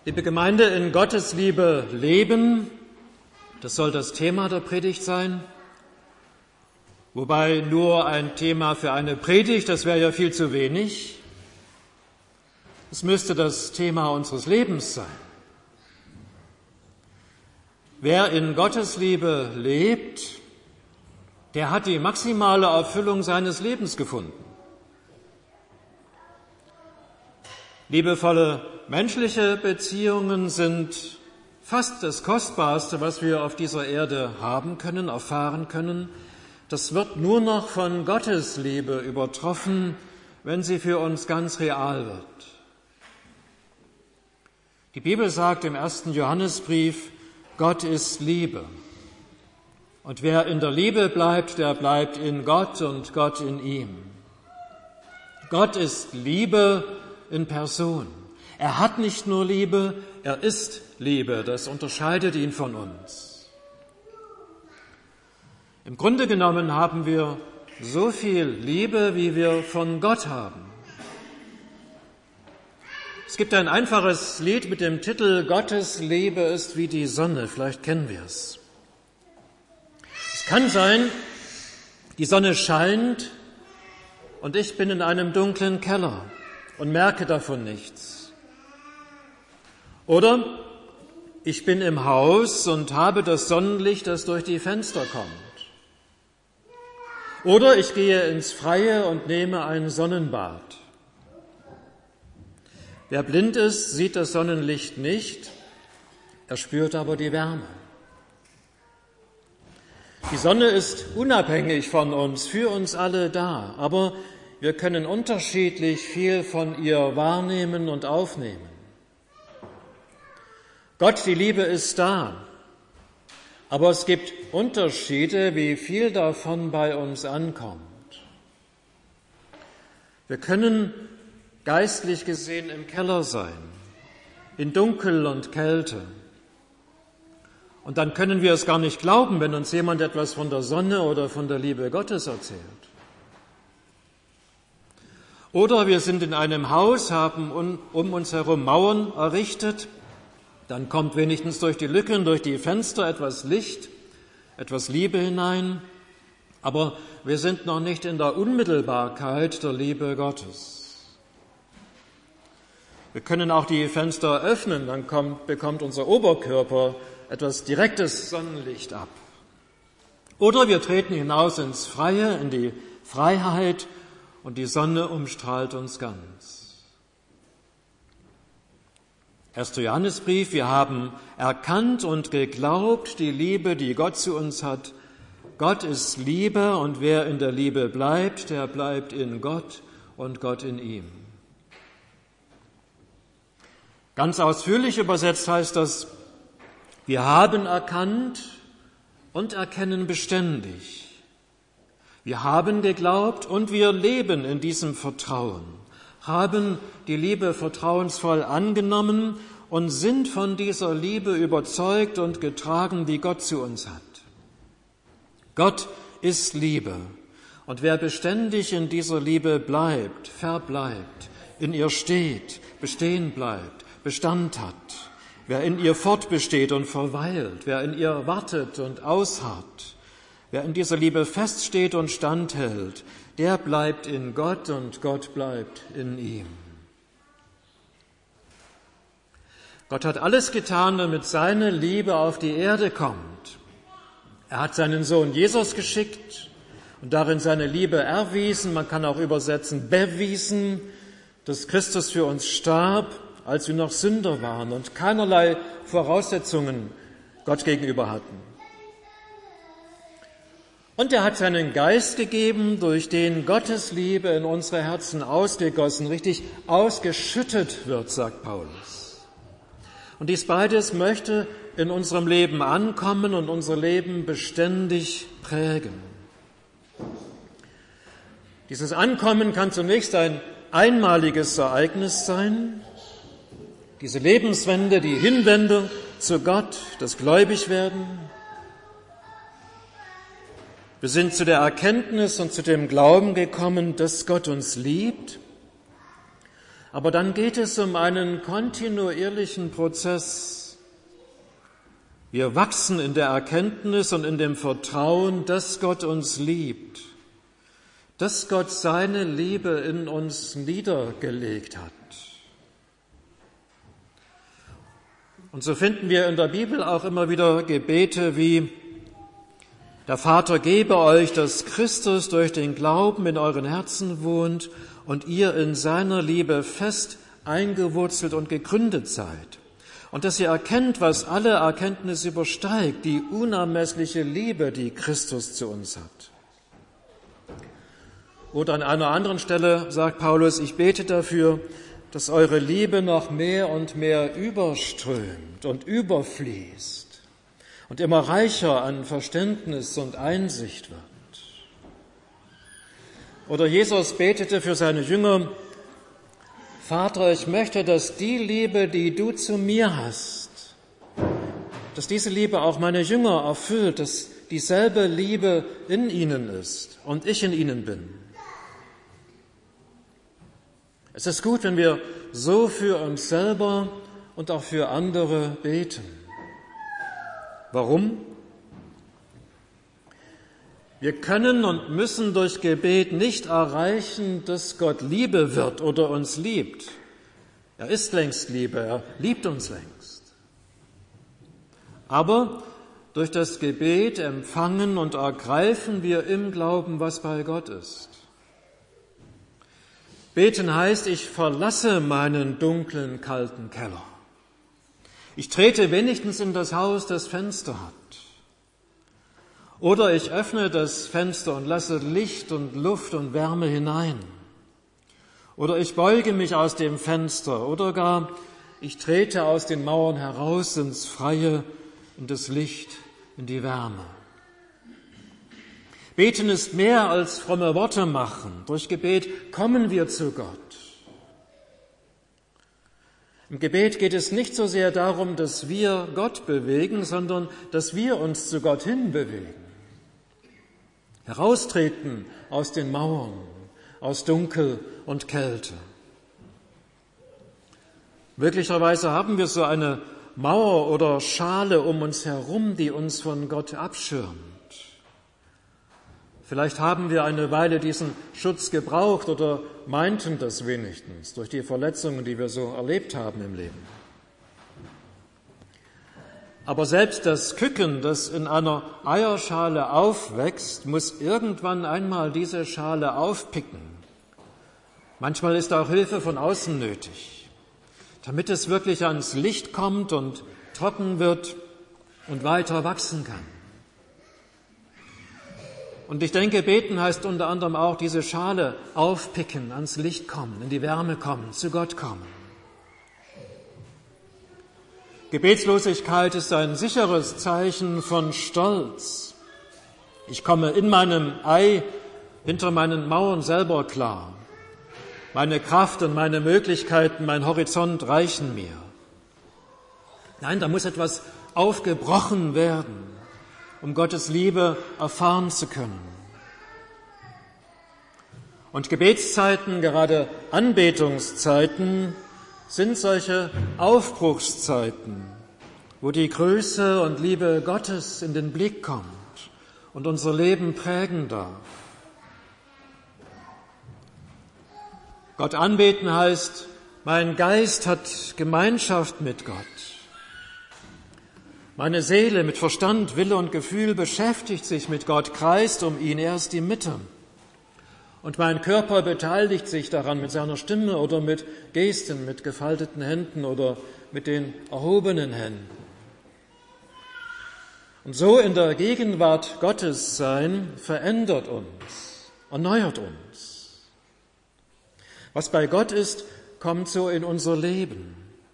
Liebe Gemeinde, in Gottes Liebe leben, das soll das Thema der Predigt sein. Wobei nur ein Thema für eine Predigt, das wäre ja viel zu wenig. Es müsste das Thema unseres Lebens sein. Wer in Gottes Liebe lebt, der hat die maximale Erfüllung seines Lebens gefunden. Liebevolle menschliche Beziehungen sind fast das Kostbarste, was wir auf dieser Erde haben können, erfahren können. Das wird nur noch von Gottes Liebe übertroffen, wenn sie für uns ganz real wird. Die Bibel sagt im 1. Johannesbrief, Gott ist Liebe. Und wer in der Liebe bleibt, der bleibt in Gott und Gott in ihm. Gott ist Liebe in Person. Er hat nicht nur Liebe, er ist Liebe. Das unterscheidet ihn von uns. Im Grunde genommen haben wir so viel Liebe, wie wir von Gott haben. Es gibt ein einfaches Lied mit dem Titel Gottes Liebe ist wie die Sonne. Vielleicht kennen wir es. Es kann sein, die Sonne scheint und ich bin in einem dunklen Keller und merke davon nichts. Oder ich bin im Haus und habe das Sonnenlicht, das durch die Fenster kommt. Oder ich gehe ins Freie und nehme ein Sonnenbad. Wer blind ist, sieht das Sonnenlicht nicht, er spürt aber die Wärme. Die Sonne ist unabhängig von uns, für uns alle da, aber wir können unterschiedlich viel von ihr wahrnehmen und aufnehmen. Gott, die Liebe ist da, aber es gibt Unterschiede, wie viel davon bei uns ankommt. Wir können geistlich gesehen im Keller sein, in Dunkel und Kälte. Und dann können wir es gar nicht glauben, wenn uns jemand etwas von der Sonne oder von der Liebe Gottes erzählt. Oder wir sind in einem Haus, haben um uns herum Mauern errichtet, dann kommt wenigstens durch die Lücken, durch die Fenster etwas Licht, etwas Liebe hinein, aber wir sind noch nicht in der Unmittelbarkeit der Liebe Gottes. Wir können auch die Fenster öffnen, dann bekommt unser Oberkörper etwas direktes Sonnenlicht ab. Oder wir treten hinaus ins Freie, in die Freiheit und die Sonne umstrahlt uns ganz. 1. Johannesbrief, wir haben erkannt und geglaubt die Liebe, die Gott zu uns hat. Gott ist Liebe und wer in der Liebe bleibt, der bleibt in Gott und Gott in ihm. Ganz ausführlich übersetzt heißt das, wir haben erkannt und erkennen beständig. Wir haben geglaubt und wir leben in diesem Vertrauen, haben die Liebe vertrauensvoll angenommen und sind von dieser Liebe überzeugt und getragen, die Gott zu uns hat. Gott ist Liebe und wer beständig in dieser Liebe bleibt, verbleibt, in ihr steht, bestehen bleibt, Bestand hat, wer in ihr fortbesteht und verweilt, wer in ihr wartet und ausharrt, wer in dieser Liebe feststeht und standhält, der bleibt in Gott und Gott bleibt in ihm. Gott hat alles getan, damit seine Liebe auf die Erde kommt. Er hat seinen Sohn Jesus geschickt und darin seine Liebe erwiesen, man kann auch übersetzen bewiesen, dass Christus für uns starb, als wir noch Sünder waren und keinerlei Voraussetzungen Gott gegenüber hatten. Und er hat seinen Geist gegeben, durch den Gottes Liebe in unsere Herzen ausgegossen, richtig ausgeschüttet wird, sagt Paulus. Und dies beides möchte in unserem Leben ankommen und unser Leben beständig prägen. Dieses Ankommen kann zunächst ein einmaliges Ereignis sein, diese Lebenswende, die Hinwendung zu Gott, das Gläubigwerden. Wir sind zu der Erkenntnis und zu dem Glauben gekommen, dass Gott uns liebt. Aber dann geht es um einen kontinuierlichen Prozess. Wir wachsen in der Erkenntnis und in dem Vertrauen, dass Gott uns liebt, dass Gott seine Liebe in uns niedergelegt hat. Und so finden wir in der Bibel auch immer wieder Gebete wie: Der Vater gebe euch, dass Christus durch den Glauben in euren Herzen wohnt und ihr in seiner Liebe fest eingewurzelt und gegründet seid. Und dass ihr erkennt, was alle Erkenntnis übersteigt, die unermessliche Liebe, die Christus zu uns hat. Oder an einer anderen Stelle sagt Paulus: Ich bete dafür, dass eure Liebe noch mehr und mehr überströmt und überfließt und immer reicher an Verständnis und Einsicht wird. Oder Jesus betete für seine Jünger: Vater, ich möchte, dass die Liebe, die du zu mir hast, dass diese Liebe auch meine Jünger erfüllt, dass dieselbe Liebe in ihnen ist und ich in ihnen bin. Es ist gut, wenn wir so für uns selber und auch für andere beten. Warum? Wir können und müssen durch Gebet nicht erreichen, dass Gott Liebe wird oder uns liebt. Er ist längst Liebe, er liebt uns längst. Aber durch das Gebet empfangen und ergreifen wir im Glauben, was bei Gott ist. Beten heißt, ich verlasse meinen dunklen, kalten Keller. Ich trete wenigstens in das Haus, das Fenster hat. Oder ich öffne das Fenster und lasse Licht und Luft und Wärme hinein. Oder ich beuge mich aus dem Fenster. Oder gar, ich trete aus den Mauern heraus ins Freie, in das Licht, in die Wärme. Beten ist mehr als fromme Worte machen. Durch Gebet kommen wir zu Gott. Im Gebet geht es nicht so sehr darum, dass wir Gott bewegen, sondern dass wir uns zu Gott hin bewegen. Heraustreten aus den Mauern, aus Dunkel und Kälte. Möglicherweise haben wir so eine Mauer oder Schale um uns herum, die uns von Gott abschirmt. Vielleicht haben wir eine Weile diesen Schutz gebraucht oder meinten das wenigstens durch die Verletzungen, die wir so erlebt haben im Leben. Aber selbst das Küken, das in einer Eierschale aufwächst, muss irgendwann einmal diese Schale aufpicken. Manchmal ist auch Hilfe von außen nötig, damit es wirklich ans Licht kommt und trocken wird und weiter wachsen kann. Und ich denke, beten heißt unter anderem auch diese Schale aufpicken, ans Licht kommen, in die Wärme kommen, zu Gott kommen. Gebetslosigkeit ist ein sicheres Zeichen von Stolz. Ich komme in meinem Ei hinter meinen Mauern selber klar. Meine Kraft und meine Möglichkeiten, mein Horizont reichen mir. Nein, da muss etwas aufgebrochen werden, um Gottes Liebe erfahren zu können. Und Gebetszeiten, gerade Anbetungszeiten, sind solche Aufbruchszeiten, wo die Größe und Liebe Gottes in den Blick kommt und unser Leben prägen darf. Gott anbeten heißt, mein Geist hat Gemeinschaft mit Gott. Meine Seele mit Verstand, Wille und Gefühl beschäftigt sich mit Gott, kreist um ihn, er ist die Mitte. Und mein Körper beteiligt sich daran mit seiner Stimme oder mit Gesten, mit gefalteten Händen oder mit den erhobenen Händen. Und so in der Gegenwart Gottes sein, verändert uns, erneuert uns. Was bei Gott ist, kommt so in unser Leben.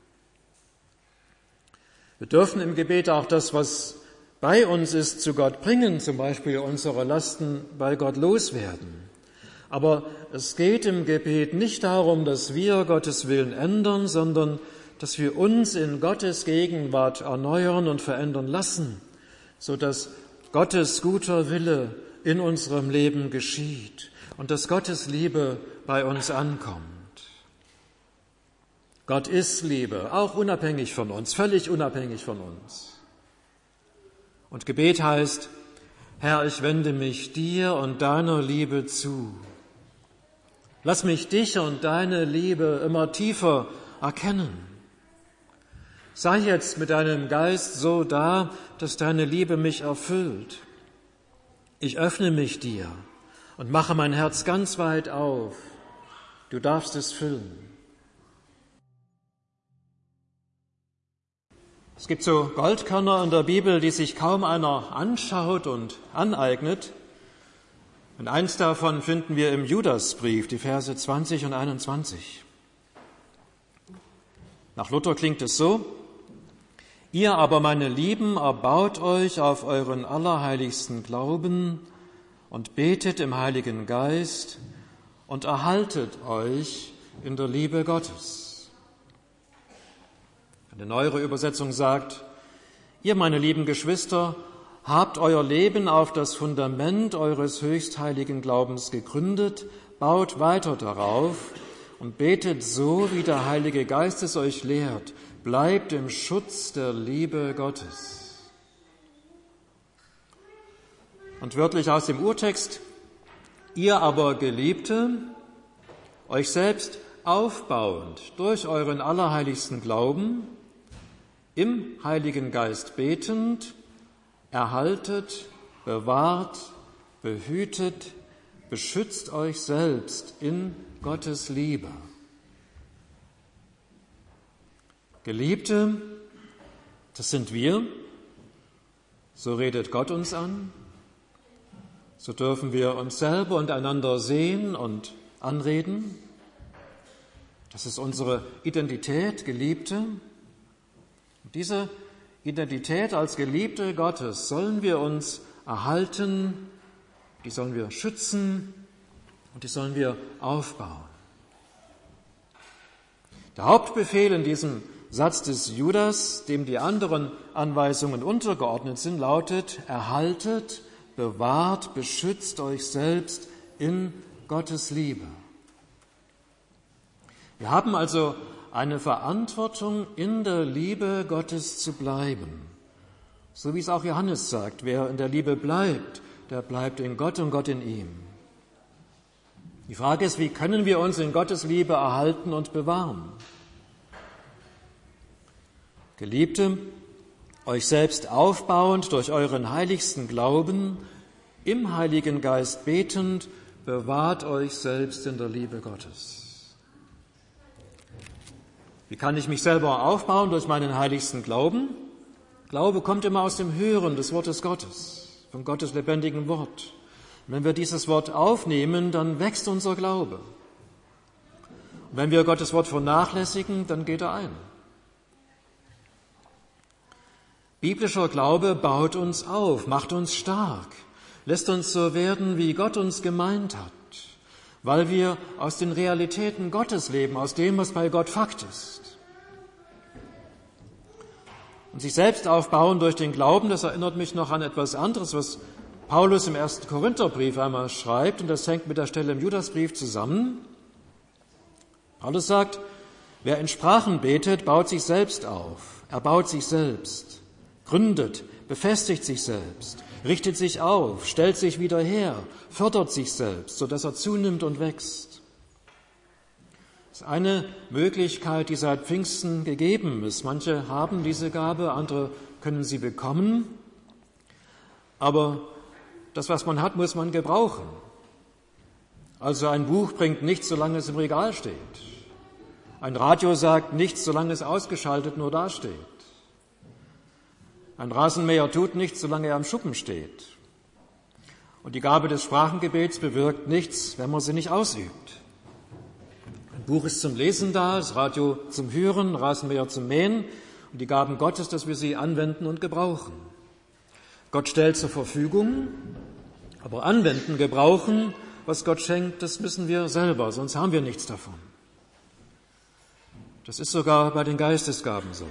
Wir dürfen im Gebet auch das, was bei uns ist, zu Gott bringen, zum Beispiel unsere Lasten bei Gott loswerden. Aber es geht im Gebet nicht darum, dass wir Gottes Willen ändern, sondern dass wir uns in Gottes Gegenwart erneuern und verändern lassen, sodass Gottes guter Wille in unserem Leben geschieht und dass Gottes Liebe bei uns ankommt. Gott ist Liebe, auch unabhängig von uns, völlig unabhängig von uns. Und Gebet heißt, Herr, ich wende mich dir und deiner Liebe zu. Lass mich dich und deine Liebe immer tiefer erkennen. Sei jetzt mit deinem Geist so da, dass deine Liebe mich erfüllt. Ich öffne mich dir und mache mein Herz ganz weit auf. Du darfst es füllen. Es gibt so Goldkörner in der Bibel, die sich kaum einer anschaut und aneignet. Und eins davon finden wir im Judasbrief, die Verse 20 und 21. Nach Luther klingt es so: Ihr aber, meine Lieben, erbaut euch auf euren allerheiligsten Glauben und betet im Heiligen Geist und erhaltet euch in der Liebe Gottes. Eine neuere Übersetzung sagt: Ihr, meine lieben Geschwister, habt euer Leben auf das Fundament eures höchstheiligen Glaubens gegründet, baut weiter darauf und betet so, wie der Heilige Geist es euch lehrt. Bleibt im Schutz der Liebe Gottes. Und wörtlich aus dem Urtext: Ihr aber, Geliebte, euch selbst aufbauend durch euren allerheiligsten Glauben, im Heiligen Geist betend, erhaltet, bewahrt, behütet, beschützt euch selbst in Gottes Liebe. Geliebte, das sind wir, so redet Gott uns an, so dürfen wir uns selber und einander sehen und anreden. Das ist unsere Identität, Geliebte. Und diese Identität als Geliebte Gottes sollen wir uns erhalten, die sollen wir schützen und die sollen wir aufbauen. Der Hauptbefehl in diesem Satz des Judas, dem die anderen Anweisungen untergeordnet sind, lautet: Erhaltet, bewahrt, beschützt euch selbst in Gottes Liebe. Wir haben also eine Verantwortung, in der Liebe Gottes zu bleiben. So wie es auch Johannes sagt: Wer in der Liebe bleibt, der bleibt in Gott und Gott in ihm. Die Frage ist, wie können wir uns in Gottes Liebe erhalten und bewahren? Geliebte, euch selbst aufbauend durch euren heiligsten Glauben, im Heiligen Geist betend, bewahrt euch selbst in der Liebe Gottes. Wie kann ich mich selber aufbauen? Durch meinen heiligsten Glauben. Glaube kommt immer aus dem Hören des Wortes Gottes, von Gottes lebendigem Wort. Und wenn wir dieses Wort aufnehmen, dann wächst unser Glaube. Und wenn wir Gottes Wort vernachlässigen, dann geht er ein. Biblischer Glaube baut uns auf, macht uns stark, lässt uns so werden, wie Gott uns gemeint hat, weil wir aus den Realitäten Gottes leben, aus dem, was bei Gott Fakt ist. Und sich selbst aufbauen durch den Glauben, das erinnert mich noch an etwas anderes, was Paulus im 1. Korintherbrief einmal schreibt, und das hängt mit der Stelle im Judasbrief zusammen. Paulus sagt: Wer in Sprachen betet, baut sich selbst auf, er baut sich selbst, gründet, befestigt sich selbst, richtet sich auf, stellt sich wieder her, fördert sich selbst, sodass er zunimmt und wächst. Das ist eine Möglichkeit, die seit Pfingsten gegeben ist. Manche haben diese Gabe, andere können sie bekommen. Aber das, was man hat, muss man gebrauchen. Also ein Buch bringt nichts, solange es im Regal steht. Ein Radio sagt nichts, solange es ausgeschaltet nur dasteht. Ein Rasenmäher tut nichts, solange er am Schuppen steht. Und die Gabe des Sprachengebets bewirkt nichts, wenn man sie nicht ausübt. Ein Buch ist zum Lesen da, das Radio zum Hören, Rasenmäher zum Mähen und die Gaben Gottes, dass wir sie anwenden und gebrauchen. Gott stellt zur Verfügung, aber anwenden, gebrauchen, was Gott schenkt, das müssen wir selber, sonst haben wir nichts davon. Das ist sogar bei den Geistesgaben so.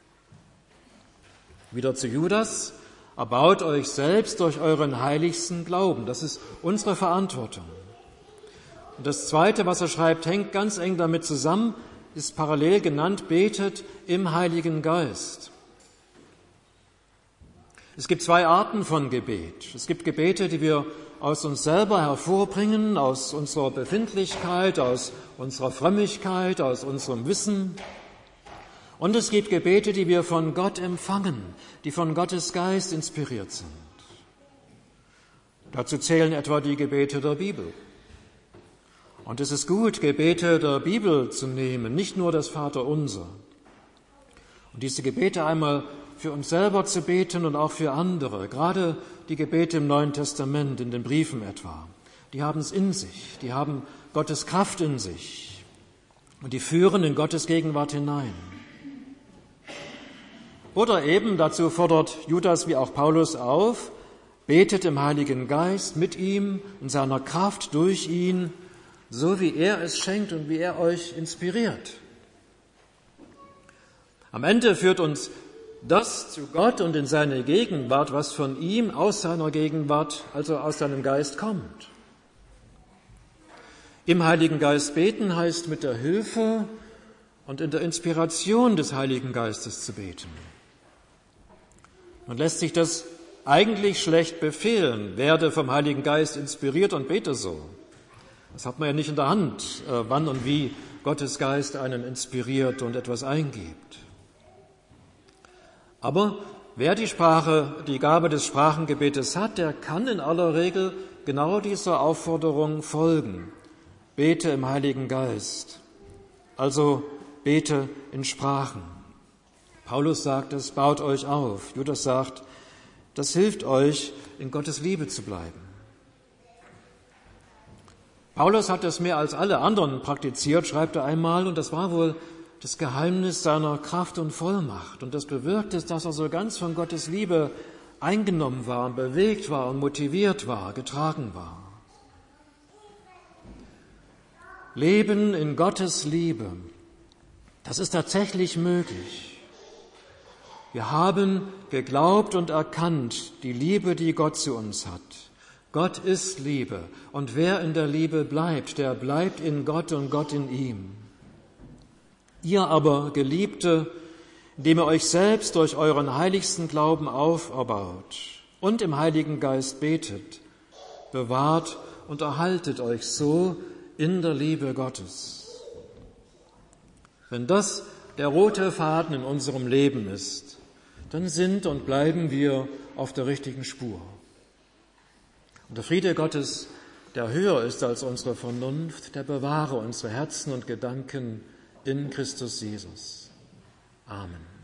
Wieder zu Judas: Erbaut euch selbst durch euren heiligsten Glauben. Das ist unsere Verantwortung. Und das Zweite, was er schreibt, hängt ganz eng damit zusammen: ist parallel genannt, betet im Heiligen Geist. Es gibt zwei Arten von Gebet. Es gibt Gebete, die wir aus uns selber hervorbringen, aus unserer Befindlichkeit, aus unserer Frömmigkeit, aus unserem Wissen. Und es gibt Gebete, die wir von Gott empfangen, die von Gottes Geist inspiriert sind. Dazu zählen etwa die Gebete der Bibel. Und es ist gut, Gebete der Bibel zu nehmen, nicht nur das Vaterunser. Und diese Gebete einmal für uns selber zu beten und auch für andere, gerade die Gebete im Neuen Testament, in den Briefen etwa, die haben es in sich, die haben Gottes Kraft in sich und die führen in Gottes Gegenwart hinein. Oder eben, dazu fordert Judas wie auch Paulus auf, betet im Heiligen Geist mit ihm, in seiner Kraft durch ihn, so wie er es schenkt und wie er euch inspiriert. Am Ende führt uns das zu Gott und in seine Gegenwart, was von ihm aus seiner Gegenwart, also aus seinem Geist kommt. Im Heiligen Geist beten heißt mit der Hilfe und in der Inspiration des Heiligen Geistes zu beten. Man lässt sich das eigentlich schlecht befehlen, werde vom Heiligen Geist inspiriert und bete so. Das hat man ja nicht in der Hand, wann und wie Gottes Geist einen inspiriert und etwas eingibt. Aber wer die Gabe des Sprachengebetes hat, der kann in aller Regel genau dieser Aufforderung folgen. Bete im Heiligen Geist, also bete in Sprachen. Paulus sagt es, baut euch auf. Judas sagt, das hilft euch, in Gottes Liebe zu bleiben. Paulus hat es mehr als alle anderen praktiziert, schreibt er einmal, und das war wohl das Geheimnis seiner Kraft und Vollmacht. Und das bewirkt es, dass er so ganz von Gottes Liebe eingenommen war, bewegt war und motiviert war, getragen war. Leben in Gottes Liebe, das ist tatsächlich möglich. Wir haben geglaubt und erkannt die Liebe, die Gott zu uns hat. Gott ist Liebe, und wer in der Liebe bleibt, der bleibt in Gott und Gott in ihm. Ihr aber, Geliebte, indem ihr euch selbst durch euren heiligsten Glauben auferbaut und im Heiligen Geist betet, bewahrt und erhaltet euch so in der Liebe Gottes. Wenn das der rote Faden in unserem Leben ist, dann sind und bleiben wir auf der richtigen Spur. Und der Friede Gottes, der höher ist als unsere Vernunft, der bewahre unsere Herzen und Gedanken in Christus Jesus. Amen.